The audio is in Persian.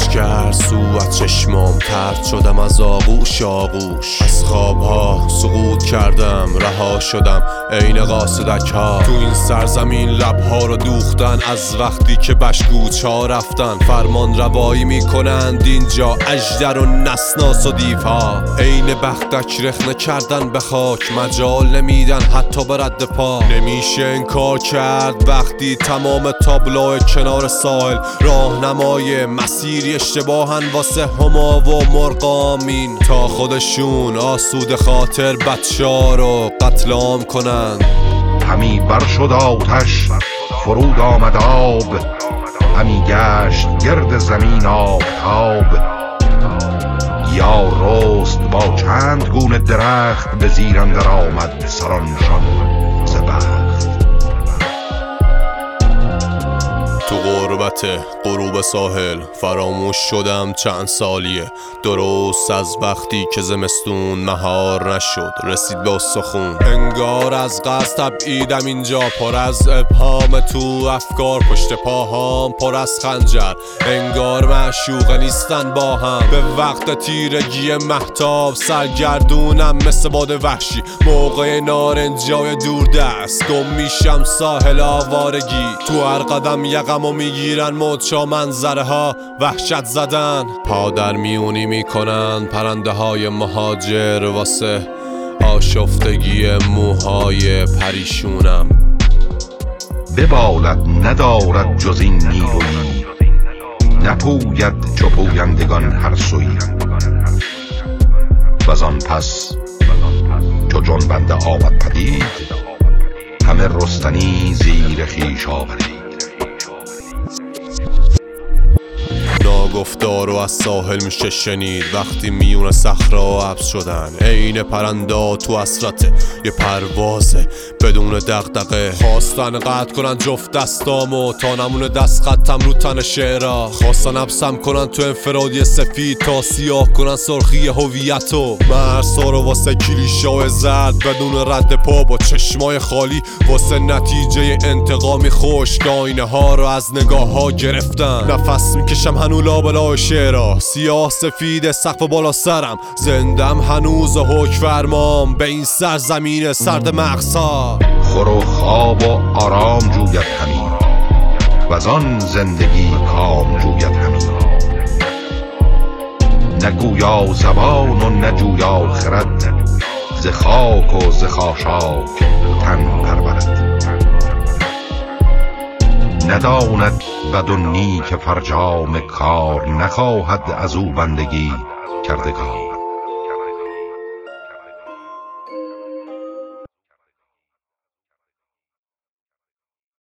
کرد سو از چشمام، پرت شدم از آغوش آغوش، از خوابها سقوط کردم، رها شدم عین قاصدک ها. تو این سرزمین لبها رو دوختن از وقتی که بشکوچا رفتن، فرمان روایی میکنند اینجا اژدر و نسناس و دیوها. عین بختک رخنه کردن به خاک، مجال نمیدن حتی به رد پا. نمیشه انکار کرد وقتی تمام تابلو کنار ساحل راهنمای مسیری اشتباهن واسه هما و مرغامین، تا خودشون آسود خاطر بچه‌ها رو قتل عام کنن. همی بر شد آتش فرود آمد آب، همی گشت گرد زمین آفتاب. یا رست با چند گونه درخت، به زیر اندر آمد سرانشان ز بخت. تو غربت غروب ساحل فراموش شدم چند سالیه، درست از وقتی که زمستون مهار نشد رسید به استخون. انگار از قصد تبعیدم اینجا، پر از ابهام تو افکار، پشت پاهام پر از خنجر، انگار معشوقه نیستن با هم. به وقت تیرگی مهتاب سرگردونم مثل باد وحشی، موقع نارنجای دوردست گم میشم ساحل آوارگی. تو هر قدم یقمو میگیرن موجا منظره ها وحشت زدن، پا در میونی میکنن پرنده های مهاجر واسه آشفتگی موهای پریشونم. ببالد ندارد جز این نیرویی، نپوید چو پویندگان هر سویی. وزان پس چو جنبنده آمد پدید، همه رستنی زیر خویش آورید. ناگفتار و از ساحل میشه شنید وقتی میون صخرا حبس شدن، عین پرنده تو حسرت یه پروازه بدون دغدغه. خواستن قطع کنن جفت دستامو تا نمونه دست خطم رو تن شعرها، خواستن حبسم کنن تو انفرادی سفید تا سیاه کنن سرخی هویتو. مرسا رو واسه کلیشه زرد بدون رد پا با چشمای خالی، واسه نتیجه انتقامی خشک آینه ها رو از نگاه ها گرفتن. نفس میکشم هنو لابلا شعرها، سیاه سفید سقف بالا سرم، زندم هنوز و حکم فرمام به این سرزمین سرد مغزها. خور و خواب و آرام جوید همی، وزان زندگی کام جوید همی. نگویا زبان و نجویا خرد، ز خاک و ز خاشاک تن پرورد. نداند بد و نیک فرجام کار، نخواهد از او بندگی کردگار.